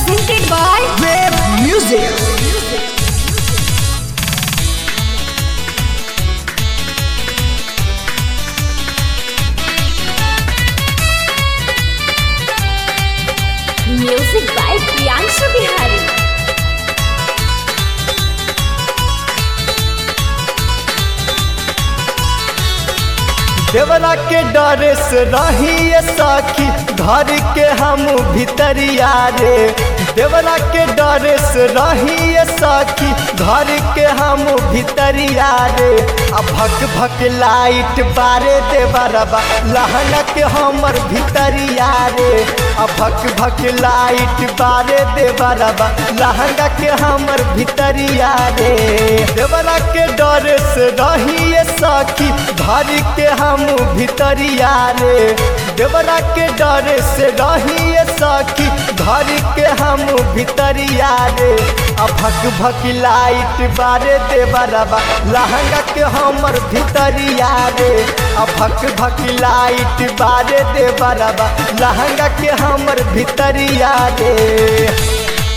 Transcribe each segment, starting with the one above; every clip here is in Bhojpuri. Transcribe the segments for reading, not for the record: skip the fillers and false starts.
presented by Wave Music. Music by Priyanshu Bihari. देवरा के डरे से रही साखी घर के हम भितरिया रे। देवरा के डरे से रही साखी घर के हम भितरिया रे। आ भक भक लाइट बारे देवरबा लहंगा के हमर भितरिया रे। आ भक भक लाइट बारे देवरबा लहंगा के हमर भितरिया रे। देवरा के डरे से रही साखी घर के हम भितरिया रे। देवरा के डरे से रही सखी घर के हम भितरिया रे। आ भक भक लाइट बारे देवरबा लहंगा के हमर भितरिया रे। आ भक भक लाइट बारे देवरबा लहंगा के हमर भितरिया रे।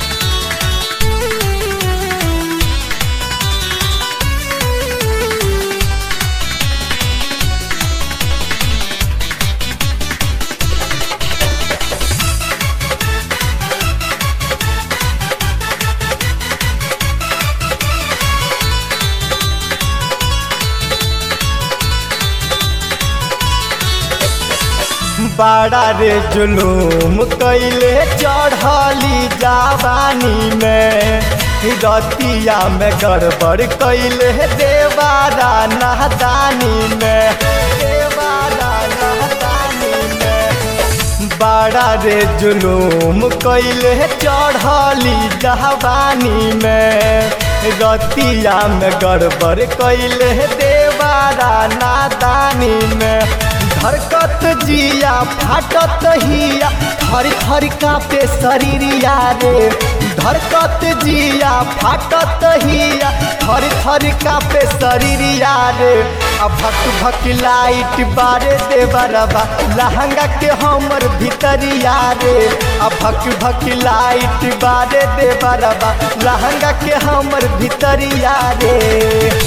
बड़ा रे जुलूम कैले चढ़ली जवानी में। रतिया में गड़बड़ कैले देवारा नादानी में। देवारा नादानी में बड़ा रे जुलूम कैले चढ़ली जवानी में। रतिया में गड़बड़ कैले देवारा नादानी में। धरकत जिया फाटत हिया थर थर कापे शरीरिया रे। धरकत जिया फाटत हिया थर थर कापे शरीरिया रे। आ भक भक लाइट बारे देवरबा लहंगा के हमर भितरिया रे। आ भक भक लाइट बारे देवरबा लहंगा के हमर भितरिया रे।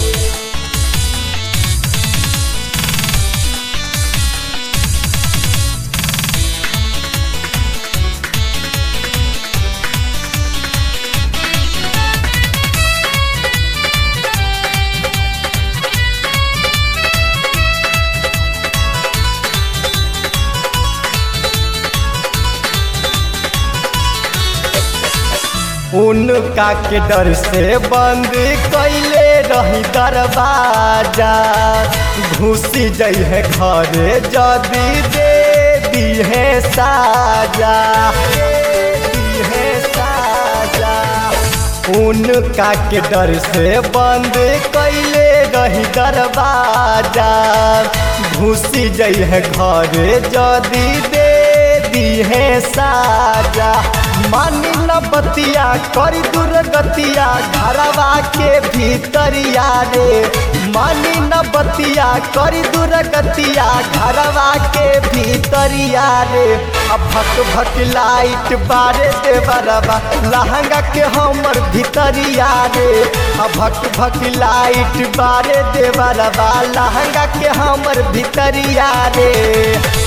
उनका के डर से बंद कैले रही दरवाजा। घुसी जाइ है घरे जदी दे दी है साजा। दी है साजा उनका के डर से बंद कैले रही दरवाजा। घुसी जाइ है घरे जदी दे दी है साजा। मानी न बतिया करी दुर्गतिया घरवा के भीतरिया रे। मानी न बतिया करी दुर्गतिया घरवा के भीतरिया रे। आ भक भक लाइट बारे देवरबा लहंगा के हमर भीतरिया रे। आ भक भक लाइट बारे देवरबा लहंगा के हमर भीतरिया रे।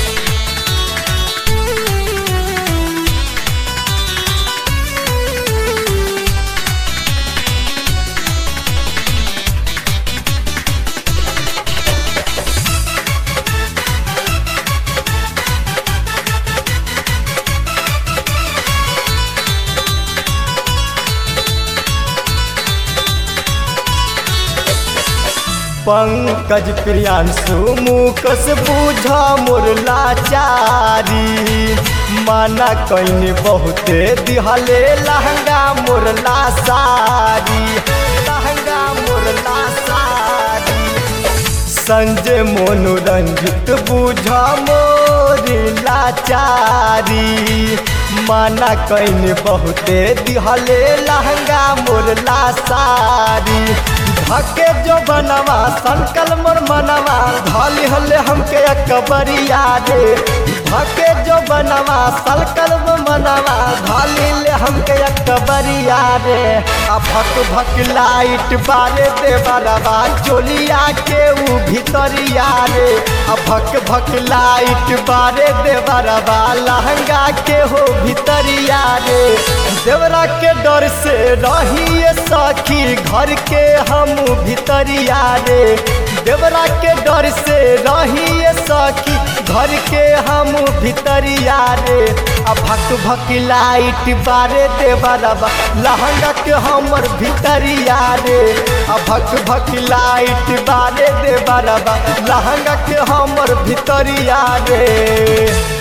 पंकज प्रियांशु मुकस बूझा मोर लाचारी। माना कहीं बहुते दिहले लहंगा मोर लासारी। लहंगा मोर लासारी संजय मोनू रंजित बूझा मोर लाचारी। माना कहीं बहुते दिहले लहंगा मोर लासारी। धके जो बनवा संकल मोर मनवा धली हले हमके अकबरिया रे। धके जो बनवा संकल मनवा धली ले हमके अकबरिया रे आ भक भक लाइट बारे देवरवा चोलिया के ऊ भितरिया रे आ भक भक लाइट बारे देवरवा लहंगा के हो भितरिया रे देवरा के डर से रहिए सखी घर के हम भितरिया रे देवरा के डर से रहिए सखी घर के हम भितरिया रे आ भक भक लाइट बारे देवरवा लहंगा के हमर भितरिया रे आ भक भक लाइट बारे देवरवा लहंगा के हमर भितरिया रे।